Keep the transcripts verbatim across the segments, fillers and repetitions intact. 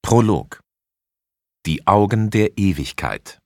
Prolog. Die Augen der Ewigkeit.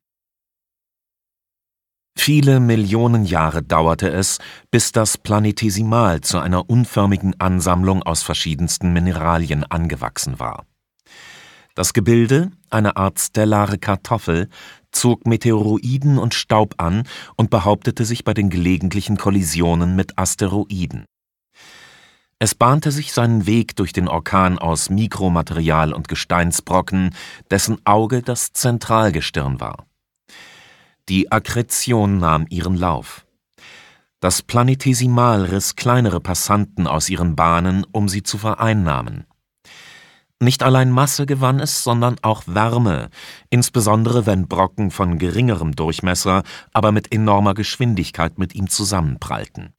Viele Millionen Jahre dauerte es, bis das Planetesimal zu einer unförmigen Ansammlung aus verschiedensten Mineralien angewachsen war. Das Gebilde, eine Art stellare Kartoffel, zog Meteoroiden und Staub an und behauptete sich bei den gelegentlichen Kollisionen mit Asteroiden. Es bahnte sich seinen Weg durch den Orkan aus Mikromaterial und Gesteinsbrocken, dessen Auge das Zentralgestirn war. Die Akkretion nahm ihren Lauf. Das Planetesimal riss kleinere Passanten aus ihren Bahnen, um sie zu vereinnahmen. Nicht allein Masse gewann es, sondern auch Wärme, insbesondere wenn Brocken von geringerem Durchmesser, aber mit enormer Geschwindigkeit mit ihm zusammenprallten.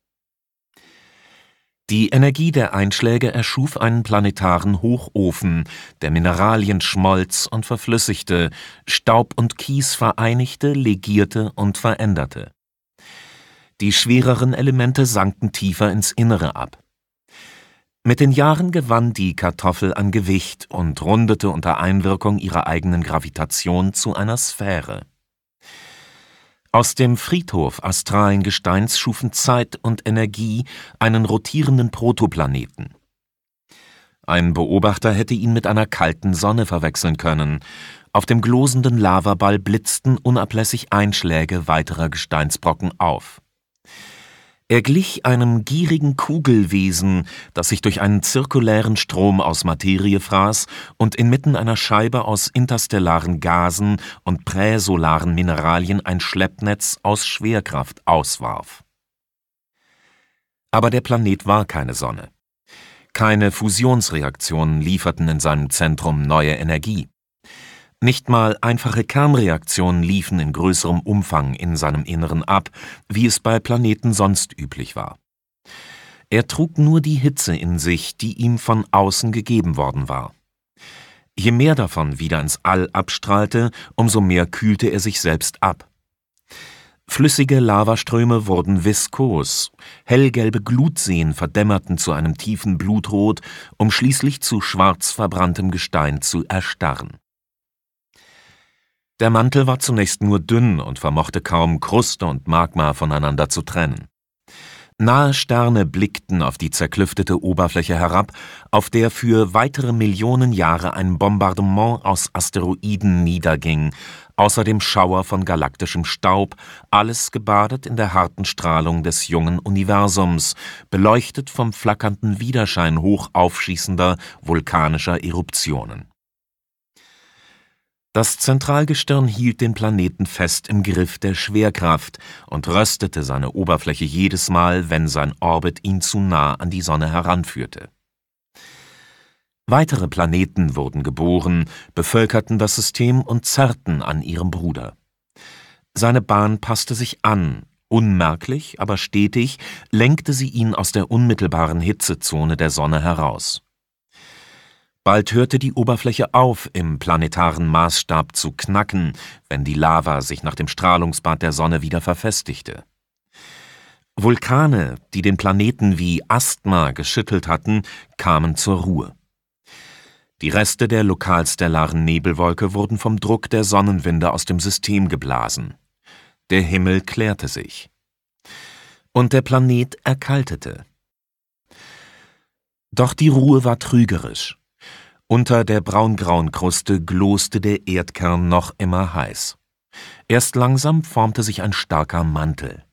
Die Energie der Einschläge erschuf einen planetaren Hochofen, der Mineralien schmolz und verflüssigte, Staub und Kies vereinigte, legierte und veränderte. Die schwereren Elemente sanken tiefer ins Innere ab. Mit den Jahren gewann die Kartoffel an Gewicht und rundete unter Einwirkung ihrer eigenen Gravitation zu einer Sphäre. Aus dem Friedhof astralen Gesteins schufen Zeit und Energie einen rotierenden Protoplaneten. Ein Beobachter hätte ihn mit einer kalten Sonne verwechseln können. Auf dem glosenden Lavaball blitzten unablässig Einschläge weiterer Gesteinsbrocken auf. Er glich einem gierigen Kugelwesen, das sich durch einen zirkulären Strom aus Materie fraß und inmitten einer Scheibe aus interstellaren Gasen und präsolaren Mineralien ein Schleppnetz aus Schwerkraft auswarf. Aber der Planet war keine Sonne. Keine Fusionsreaktionen lieferten in seinem Zentrum neue Energie. Nicht mal einfache Kernreaktionen liefen in größerem Umfang in seinem Inneren ab, wie es bei Planeten sonst üblich war. Er trug nur die Hitze in sich, die ihm von außen gegeben worden war. Je mehr davon wieder ins All abstrahlte, umso mehr kühlte er sich selbst ab. Flüssige Lavaströme wurden viskos, hellgelbe Glutseen verdämmerten zu einem tiefen Blutrot, um schließlich zu schwarz verbranntem Gestein zu erstarren. Der Mantel war zunächst nur dünn und vermochte kaum Kruste und Magma voneinander zu trennen. Nahe Sterne blickten auf die zerklüftete Oberfläche herab, auf der für weitere Millionen Jahre ein Bombardement aus Asteroiden niederging, außerdem Schauer von galaktischem Staub, alles gebadet in der harten Strahlung des jungen Universums, beleuchtet vom flackernden Widerschein hoch aufschießender vulkanischer Eruptionen. Das Zentralgestirn hielt den Planeten fest im Griff der Schwerkraft und röstete seine Oberfläche jedes Mal, wenn sein Orbit ihn zu nah an die Sonne heranführte. Weitere Planeten wurden geboren, bevölkerten das System und zerrten an ihrem Bruder. Seine Bahn passte sich an, unmerklich, aber stetig lenkte sie ihn aus der unmittelbaren Hitzezone der Sonne heraus. Bald hörte die Oberfläche auf, im planetaren Maßstab zu knacken, wenn die Lava sich nach dem Strahlungsbad der Sonne wieder verfestigte. Vulkane, die den Planeten wie Asthma geschüttelt hatten, kamen zur Ruhe. Die Reste der lokalstellaren Nebelwolke wurden vom Druck der Sonnenwinde aus dem System geblasen. Der Himmel klärte sich. Und der Planet erkaltete. Doch die Ruhe war trügerisch. Unter der braungrauen Kruste gloste der Erdkern noch immer heiß. Erst langsam formte sich ein starker Mantel.